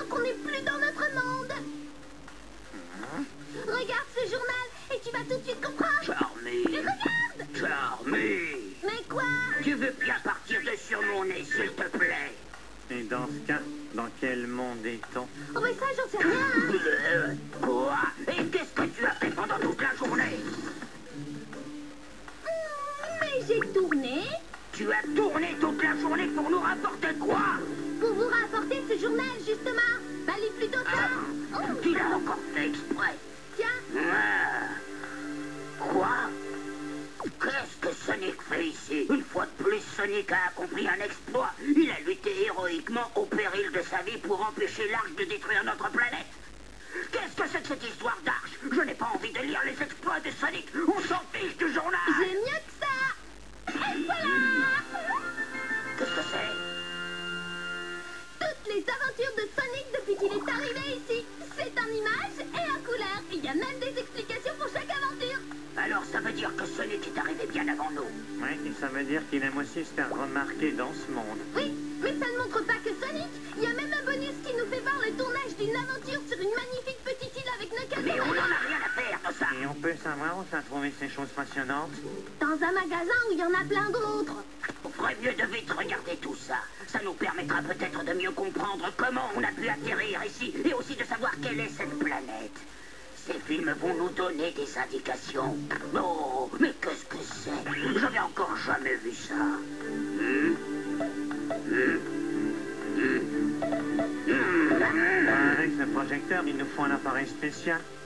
qu'on n'est plus dans notre monde. Regarde ce journal et tu vas tout de suite comprendre. Charmé. Regarde. Charmé. Mais quoi? Tu veux bien partir de sur mon nez, s'il te plaît? Et dans ce cas, dans quel monde est-on? Oh mais ça j'en sais rien. Quoi? Et qu'est-ce que tu as fait pendant toute la journée? Mais j'ai tourné Tu as tourné toute la journée pour nous rapporter quoi? pour vous rapporter ce journal justement. Valait plutôt ça. Oh, Tu l'as encore fait exprès. tiens. Quoi? Qu'est-ce que Sonic fait ici? Une fois de plus, Sonic a accompli un exploit. Il a lutté héroïquement au péril de sa vie pour empêcher l'Arche de détruire notre planète. Qu'est-ce que c'est que cette histoire d'Arche? Je n'ai pas envie de lire les exploits de Sonic. On s'en fiche du journal. J'ai mieux que ça. Et voilà. Qu'est-ce que c'est? Toutes les aventures de Sonic depuis qu'il est arrivé ici. C'est en images et en couleurs. Il y a même des explications pour chaque aventure. Alors ça veut dire que Sonic est arrivé bien avant nous. Oui, et ça veut dire qu'il aime aussi se faire remarquer dans ce monde. Oui, mais ça ne montre pas que Sonic. Il y a même un bonus qui nous fait voir le tournage d'une aventure sur une magnifique petite île avec nos Mais on caméras. n'en a rien à faire de ça. Et on peut savoir où t'as trouvé ces choses passionnantes? Dans un magasin où il y en a plein d'autres. On ferait mieux de vite regarder tout ça. Ça nous permettra peut-être de mieux comprendre comment on a pu atterrir ici et aussi de savoir quelle est cette planète. Ces films vont nous donner des indications. Oh, mais qu'est-ce que c'est? Je n'ai encore jamais vu ça. Avec ce projecteur, il nous faut un appareil spécial.